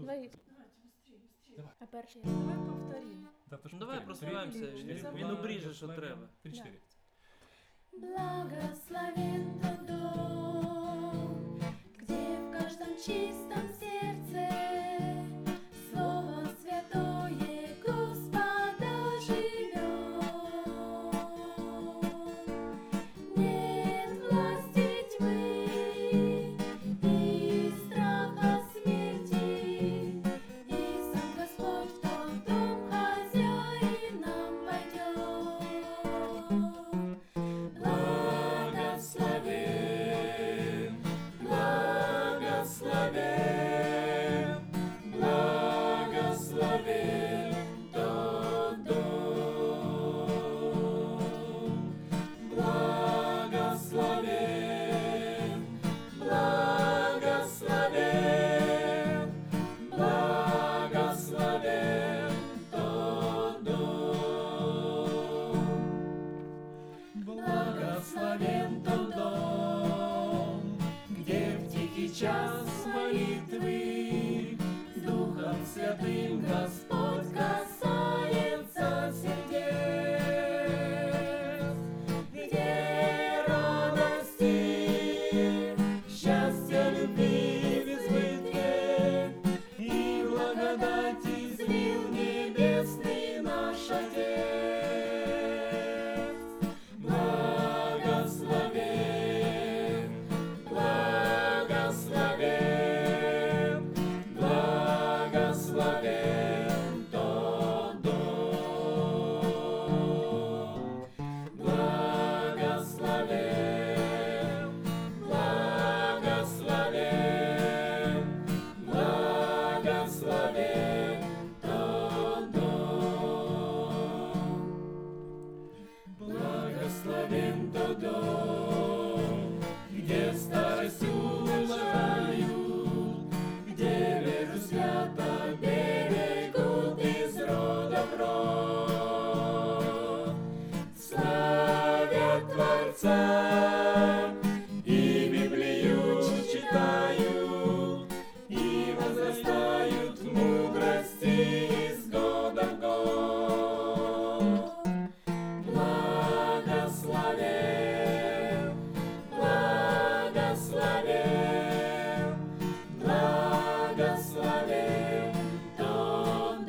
Давай. Давай. А перший? Давай повторимо. Давай прославимося, він обріже, що треба. 3-4. Благословен тот дом, где в каждом чистом сердце Слово Святое Господа живет. Нет власти тьмы и страха смерти, и сам Господь в тот дом хозяином войдет. Благословен, благословен, благословен тот дом. Благословен, благословен, благословен тот дом. Благословен тот дом, где в тихий час молитвы с Духом Святым Господь касается сердец, где радости, счастья, любви в избытке и благодати злил небесный наш Отец. Благословен, благословен, благословен тот дом. Благословен, благословен, благословен тот дом. Благословен тот дом, где старость умирают, где веру свято берегут из рода в род. Славят Творца и Библию читают, и возрастают в мудрости из года в год. Благословен, благословен, благословен тот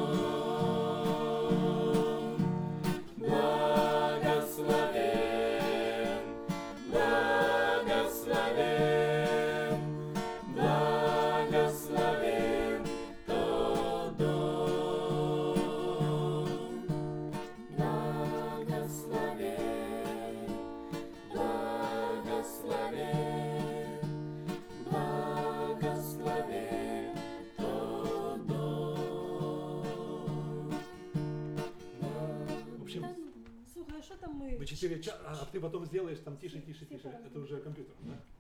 дом. Благословен, благословен, благословен тот дом. Благословен, благословен, благословен тот дом. В общем, Слухай, а що там ми? мы 4 часа, а ты потом сделаешь там тише. Это уже компьютер, да?